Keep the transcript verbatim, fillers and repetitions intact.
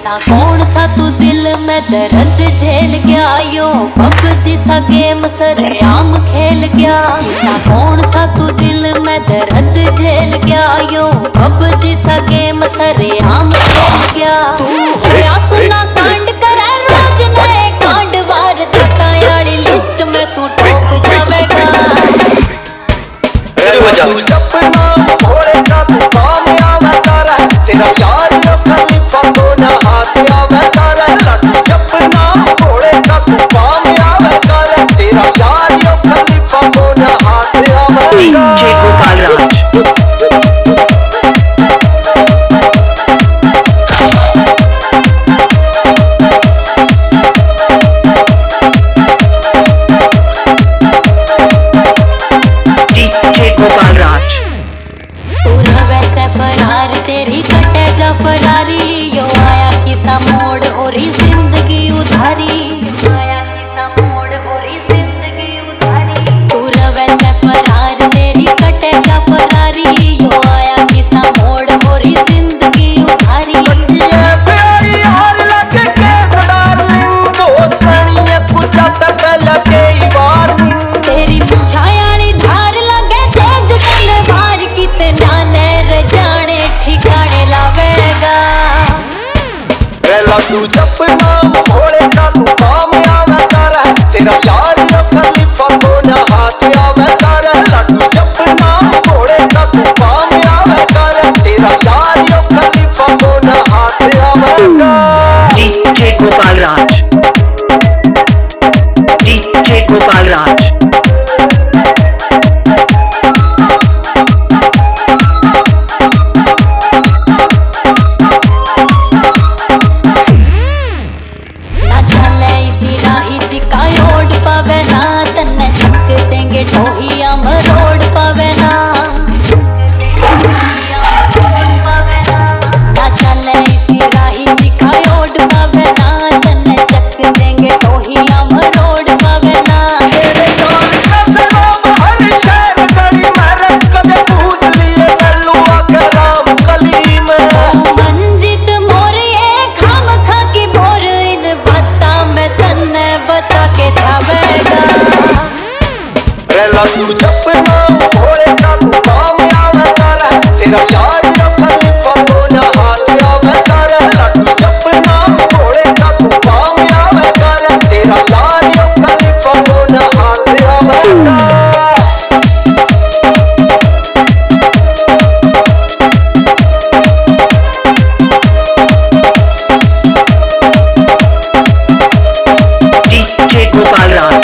ना कौन सा तू दिल में दर्द झेल गया यो पबजी सा गेम सरेआम खेल गया। ना कौन सा तू दिल में दर्द झेल गया यो पबजी सा गेम सरेआम खेल गया। तू होया सुना सांड करे रोज नए कांड वार दता याली लिस्ट में तू ठोक जावेगा। तू जपना घोड़े का तू कामयाब तारा तेरा यार खलीफा को ना हाथ आवे तारा। लड्डू जपना घोड़े का तू कामयाब तारा तेरा यार खलीफा को ना हाथ आवे। डीजे गोपाल राज गोपाल राज वैसे फरार तेरी कटे जा फरारी यो आया किसा मोड़ और जिंदगी उधारी। आया किसा मोड़ और जिंदगी उधारी। पूरा वैसे फरार तेरी कटे जा फरारी यो आया किसा मोड़ और जिंदगी उधारी। ये प्यारी हार लगे के डार्लिंग दोस्त सणिए कुछ तक लगे बार तेरी छायाली धार लगे तेज तलवार कितना नैर जाने ठिकाने लावेगा। लड्डू जपना घोड़े का तू कामयाब तारा तेरा यार खलीफा को ना हाथ आवे तारा। लड्डू जपना घोड़े का तू कामयाब तारा तेरा यार खलीफा को ना हाथ आवे। डीजे गोपाल राज डीजे गोपाल राज पावे ना तन्ने चक देंगे टोहिया मरोड़ पावे ना। ना चले इसी राही चिकायोड़ पावे ना तन्ने चक देंगे टोहिया मरोड़ पावे ना। तेरे यार का सलाम हर शहर गली में कदे पूछ लिए लल्लुआ के राम कली में। मंजित मोर ये खाम खा की भोर इन बाता में तन्ने बता के थावेगा। लड्डू जपना घोड़े का तू कामयाब तारा तेरा यार खलीफा को ना हाथ आवे तारा। लड्डू जपना घोड़े का तू कामयाब तारा तेरा यार खलीफा को ना हाथ आवे। डीजे गोपाल राज